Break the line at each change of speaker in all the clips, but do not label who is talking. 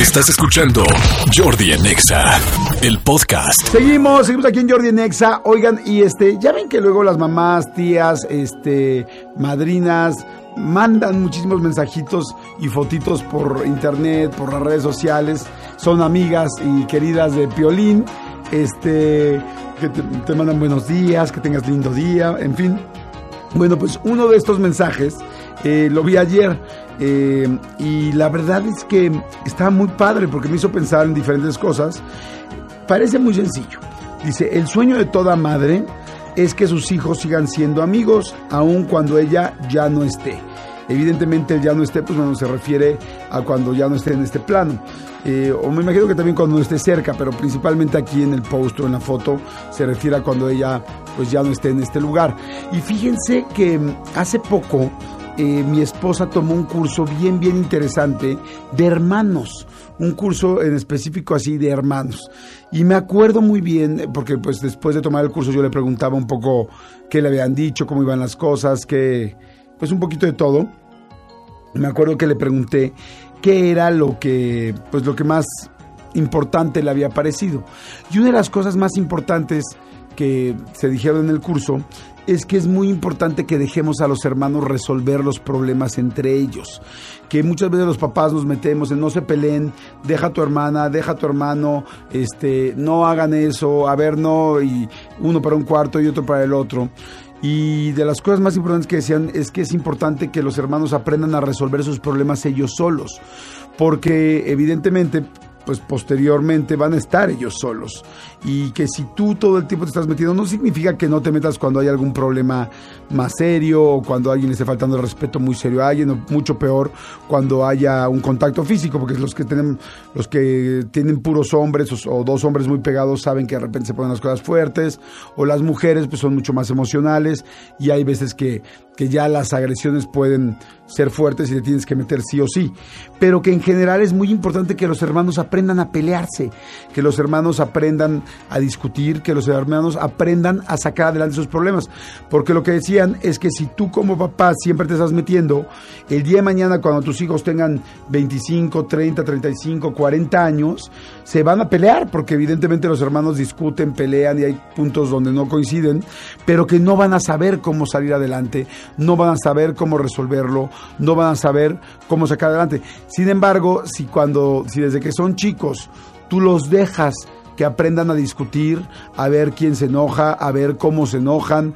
Estás escuchando Jordi en Exa, el podcast.
Seguimos aquí en Jordi en Exa. Oigan, y ya ven que luego las mamás, tías, madrinas mandan muchísimos mensajitos y fotitos por internet, por las redes sociales. Son amigas y queridas de Piolín, que te mandan buenos días, que tengas lindo día, en fin. Bueno, pues uno de estos mensajes lo vi ayer y la verdad es que estaba muy padre porque me hizo pensar en diferentes cosas. Parece muy sencillo. Dice, el sueño de toda madre es que sus hijos sigan siendo amigos aun cuando ella ya no esté. Evidentemente el ya no esté, pues bueno, se refiere a cuando ya no esté en este plano. O me imagino que también cuando no esté cerca, pero principalmente aquí en el post o en la foto se refiere a cuando ella pues ya no esté en este lugar. Y fíjense que hace poco mi esposa tomó un curso bien interesante de hermanos. Un curso en específico así de hermanos. Y me acuerdo muy bien, porque pues después de tomar el curso yo le preguntaba un poco qué le habían dicho, cómo iban las cosas, pues un poquito de todo. Me acuerdo que le pregunté qué era lo que más importante le había parecido. Y una de las cosas más importantes que se dijeron en el curso es que es muy importante que dejemos a los hermanos resolver los problemas entre ellos, que muchas veces los papás nos metemos en no se peleen, deja a tu hermana, deja a tu hermano, no hagan eso, a ver, no, y uno para un cuarto y otro para el otro. Y de las cosas más importantes que decían es que es importante que los hermanos aprendan a resolver sus problemas ellos solos, porque evidentemente pues posteriormente van a estar ellos solos, y que si tú todo el tiempo te estás metiendo, no significa que no te metas cuando hay algún problema más serio o cuando alguien le esté faltando el respeto muy serio a alguien, o mucho peor cuando haya un contacto físico, porque los que tienen puros hombres o dos hombres muy pegados saben que de repente se ponen las cosas fuertes, o las mujeres pues son mucho más emocionales y hay veces que ya las agresiones pueden ser fuertes y te tienes que meter sí o sí, pero que en general es muy importante que los hermanos aprendan a pelearse, que los hermanos aprendan a discutir, que los hermanos aprendan a sacar adelante sus problemas, porque lo que decían es que si tú como papá siempre te estás metiendo, el día de mañana cuando tus hijos tengan 25, 30, 35, 40 años, se van a pelear, porque evidentemente los hermanos discuten, pelean y hay puntos donde no coinciden, pero que no van a saber cómo salir adelante, no van a saber cómo resolverlo, no van a saber cómo sacar adelante. Sin embargo, si desde que son chicos tú los dejas que aprendan a discutir, a ver quién se enoja, a ver cómo se enojan,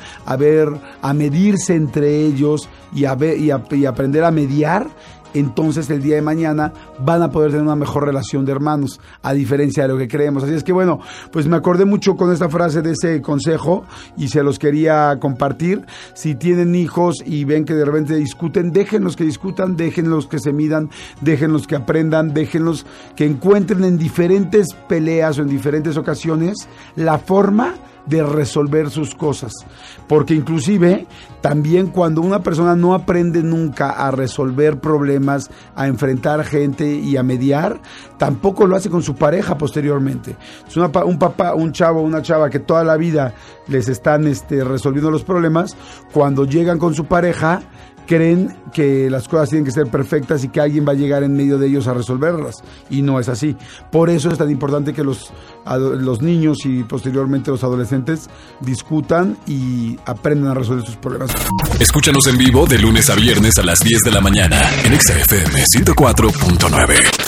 a medirse entre ellos y aprender a mediar, entonces el día de mañana van a poder tener una mejor relación de hermanos, a diferencia de lo que creemos. Así es que bueno, pues me acordé mucho con esta frase de ese consejo y se los quería compartir. Si tienen hijos y ven que de repente discuten, déjenlos que discutan, déjenlos que se midan, déjenlos que aprendan, déjenlos que encuentren en diferentes peleas o en diferentes ocasiones la forma de resolver sus cosas, porque inclusive también cuando una persona no aprende nunca a resolver problemas, a enfrentar gente y a mediar, tampoco lo hace con su pareja posteriormente. Es un chavo o una chava que toda la vida les están resolviendo los problemas, cuando llegan con su pareja creen que las cosas tienen que ser perfectas y que alguien va a llegar en medio de ellos a resolverlas, y no es así. Por eso es tan importante que los niños y posteriormente los adolescentes discutan y aprendan a resolver sus problemas.
Escúchanos en vivo de lunes a viernes a las 10 de la mañana en Exa FM 104.9.